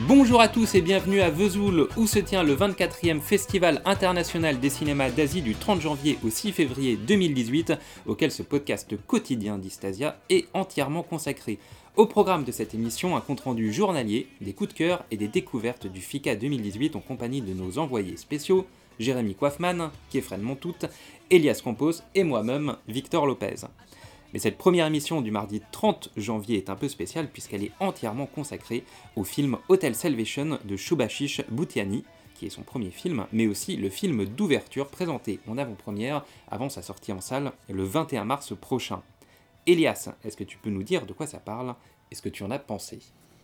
Bonjour à tous et bienvenue à Vesoul où se tient le 24e Festival international des cinémas d'Asie du 30 janvier au 6 février 2018 auquel ce podcast quotidien d'Istasia est entièrement consacré. Au programme de cette émission, un compte-rendu journalier, des coups de cœur et des découvertes du FICA 2018 en compagnie de nos envoyés spéciaux, Jérémy Coiffman, Kéfren Montout, Elias Campos et moi-même, Victor Lopez. Mais cette première émission du mardi 30 janvier est un peu spéciale puisqu'elle est entièrement consacrée au film Hotel Salvation de Shubhashish Bhutiani, qui est son premier film, mais aussi le film d'ouverture présenté en avant-première avant sa sortie en salle le 21 mars prochain. Elias, est-ce que tu peux nous dire de quoi ça parle et ce que tu en as pensé ?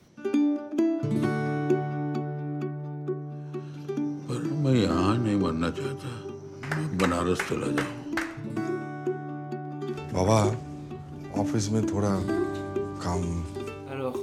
मैं यहाँ नहीं मरना चाहता, मैं बनारस चला जाऊँ। बाबा ऑफिस में थोड़ा काम। Alors,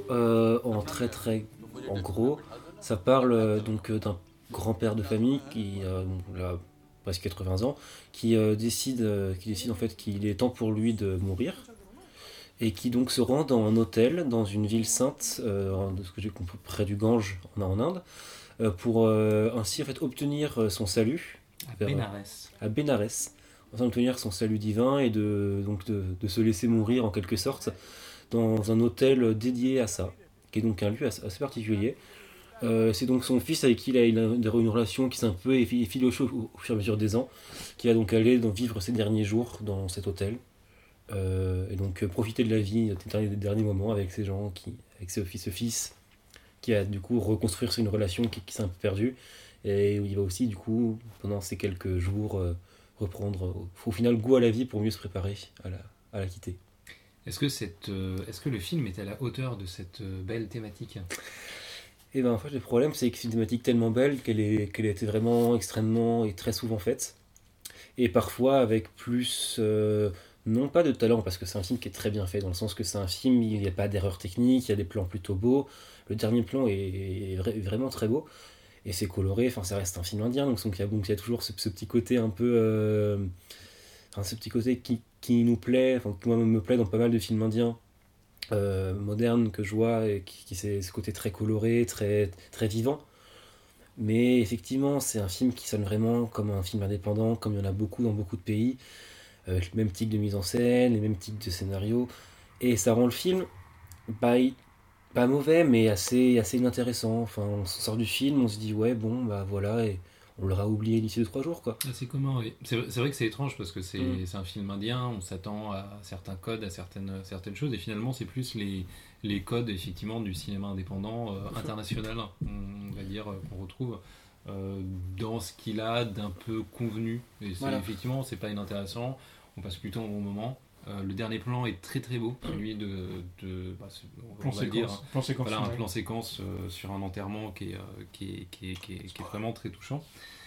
en gros, ça parle d'un grand-père de famille qui a presque 80 ans, qui décide en fait qu'il est temps pour lui de mourir et qui donc se rend dans un hôtel dans une ville sainte, de ce que j'ai compris, près du Gange en Inde, pour ainsi en fait obtenir son salut à Bénarès, afin d'obtenir son salut divin et de se laisser mourir en quelque sorte dans un hôtel dédié à ça, qui est donc un lieu assez particulier. C'est donc son fils avec qui il a une relation qui s'est un peu effilochée au fur et à mesure des ans, qui va donc aller vivre ses derniers jours dans cet hôtel, et donc profiter de la vie des derniers moments avec ces gens, avec ce fils qui va du coup reconstruire une relation qui s'est un peu perdue, et où il va aussi du coup pendant ces quelques jours reprendre au final goût à la vie pour mieux se préparer à la quitter. Est-ce que le film est à la hauteur de cette belle thématique ? Et ben en fait le problème c'est que c'est une thématique tellement belle qu'elle a été vraiment extrêmement et très souvent faite, et parfois avec plus non pas de talent, parce que c'est un film qui est très bien fait dans le sens que c'est un film, il n'y a pas d'erreur technique, il y a des plans plutôt beaux, le dernier plan est vraiment très beau et c'est coloré, enfin ça reste un film indien, donc il y a toujours ce petit côté un peu ce petit côté qui nous plaît, enfin qui moi-même me plaît dans pas mal de films indiens modernes que je vois, et qui c'est ce côté très coloré, très, très vivant. Mais effectivement c'est un film qui sonne vraiment comme un film indépendant, comme il y en a beaucoup dans beaucoup de pays, avec le même type de mise en scène, les mêmes types de scénario, et ça rend le film pas mauvais, mais assez inintéressant. Enfin, on sort du film, on se dit ouais bon bah voilà, et on l'aura oublié d'ici 2-3 jours quoi. C'est commun, oui. C'est vrai que c'est étrange parce que c'est un film indien, on s'attend à certains codes, à certaines choses, et finalement c'est plus les codes effectivement du cinéma indépendant international, on va dire, qu'on retrouve dans ce qu'il a d'un peu convenu. Et effectivement c'est pas inintéressant, on passe plutôt un bon moment. Le dernier plan est très très beau, celui on va dire, un plan séquence sur un enterrement qui est vraiment très touchant.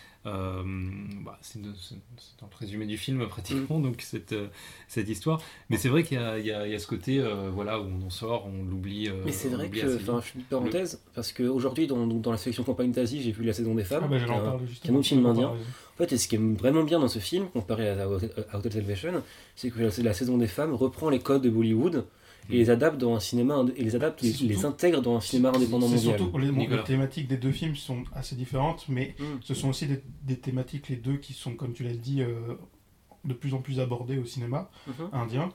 C'est un résumé du film pratiquement, donc cette histoire. Mais c'est vrai qu'il y a ce côté où on en sort, on l'oublie. Mais c'est vrai que, je fais une parenthèse, parce qu'aujourd'hui dans la sélection campagne d'Asie, j'ai vu La Saison des Femmes, qui est un autre film indien. En fait, et ce qui est vraiment bien dans ce film, comparé à Hotel Salvation, c'est que La Saison des Femmes reprend les codes de Bollywood et les adapte dans un cinéma, les intègre dans un cinéma indépendant mondial. Surtout les thématiques des deux films sont assez différentes, mais ce sont aussi des thématiques, les deux, qui sont, comme tu l'as dit, de plus en plus abordées au cinéma indien.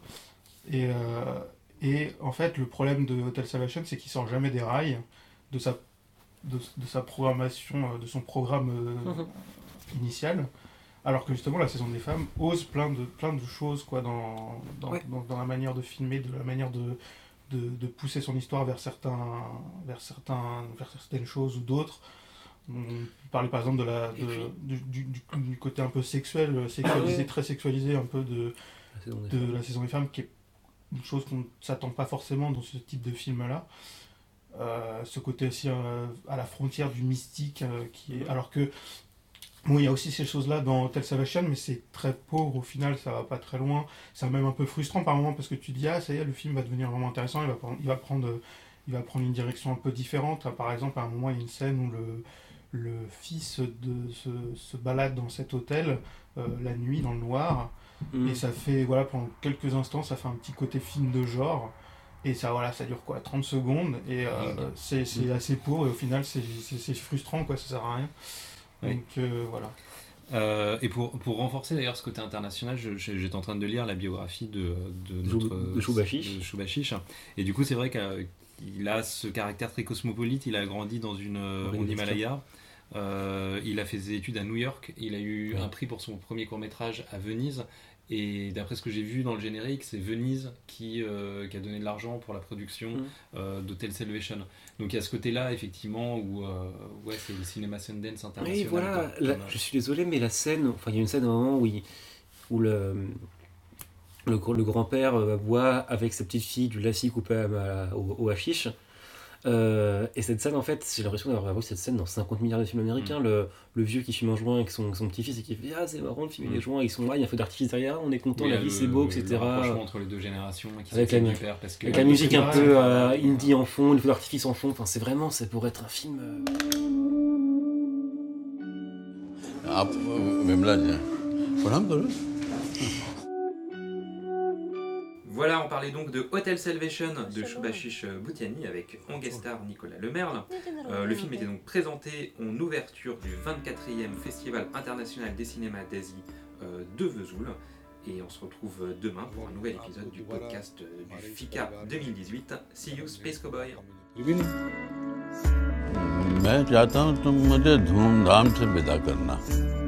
Et en fait, le problème de Hotel Salvation, c'est qu'il sort jamais des rails de sa programmation, de son programme initial. Alors que justement la Saison des Femmes ose plein de choses quoi, dans la manière de filmer, de la manière de pousser son histoire vers certaines choses ou d'autres. On parlait par exemple du côté un peu sexualisé, très sexualisé un peu de la Saison des Femmes, qui est une chose qu'on ne s'attend pas forcément dans ce type de film là. Ce côté aussi à la frontière du mystique, alors que bon, il y a aussi ces choses-là dans Hotel Salvation, mais c'est très pauvre au final, ça va pas très loin. C'est même un peu frustrant par moments parce que tu te dis ça y est, le film va devenir vraiment intéressant, il va prendre une direction un peu différente. Par exemple, à un moment, il y a une scène où le fils se balade dans cet hôtel la nuit dans le noir, et ça fait pendant quelques instants, ça fait un petit côté film de genre. Et ça, voilà, ça dure quoi, 30 secondes, et c'est assez court, et au final, c'est frustrant, quoi, ça sert à rien. Donc, voilà. Et pour renforcer d'ailleurs ce côté international, j'étais en train de lire la biographie de Shubhashish. Et du coup, c'est vrai qu'il a ce caractère très cosmopolite. Il a grandi dans en Himalaya. Il a fait des études à New York. Il a eu un prix pour son premier court-métrage à Venise. Et d'après ce que j'ai vu dans le générique, c'est Venise qui a donné de l'argent pour la production d'Hotel Salvation. Donc il y a ce côté-là, effectivement, où c'est le cinéma Sundance international. Oui, voilà, je suis désolé, mais la scène, il y a une scène à un moment où le grand-père boit avec sa petite fille du lassi coupé au hashish. Et cette scène, en fait, j'ai l'impression d'avoir vu cette scène dans 50 milliards de films américains. Le vieux qui fume un joint avec son petit-fils et qui fait c'est marrant de fumer les joints, ils sont là, il y a un feu d'artifice derrière, on est content, la vie c'est beau, etc. Franchement, entre les deux générations, avec la musique un peu indie en fond, le feu d'artifice en fond, c'est vraiment, ça pourrait être un film. Voilà, on parlait donc de Hotel Salvation de Shubhashish Bhutiani avec en guest star Nicolas Lemerle. Le film était donc présenté en ouverture du 24e Festival international des cinémas d'Asie de Vesoul. Et on se retrouve demain pour un nouvel épisode du podcast du FICA 2018. See you Space Cowboy. मैं चाहता हूँ तुम मुझे धूमधाम से विदा करना